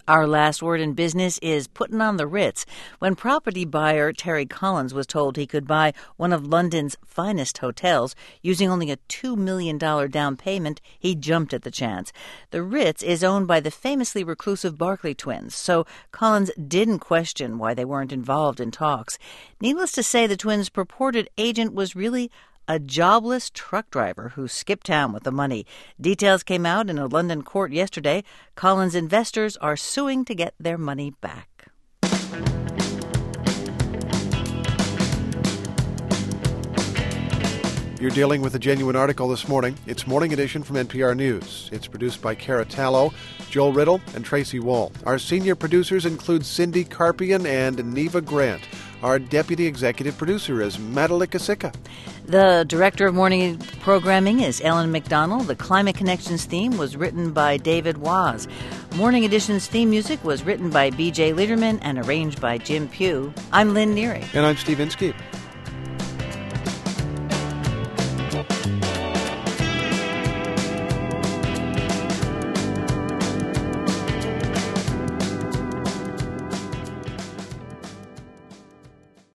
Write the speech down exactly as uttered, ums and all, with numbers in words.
Our last word in business is putting on the Ritz. When property buyer Terry Collins was told he could buy one of London's finest hotels using only a two million dollars down payment, he jumped at the chance. The Ritz is owned by the famously reclusive Barclay twins, so Collins didn't question why they weren't involved in talks. Needless to say, the twins' purported agent was really a jobless truck driver who skipped town with the money. Details came out in a London court yesterday. Collins' investors are suing to get their money back. You're dealing with a genuine article this morning. It's Morning Edition from N P R News. It's produced by Cara Tallow, Joel Riddle, and Tracy Wall. Our senior producers include Cindy Carpian and Neva Grant. Our deputy executive producer is Madalika Sika. The director of morning programming is Ellen McDonald. The Climate Connections theme was written by David Waz. Morning Edition's theme music was written by B J Liederman and arranged by Jim Pugh. I'm Lynn Neary. And I'm Steve Inskeep.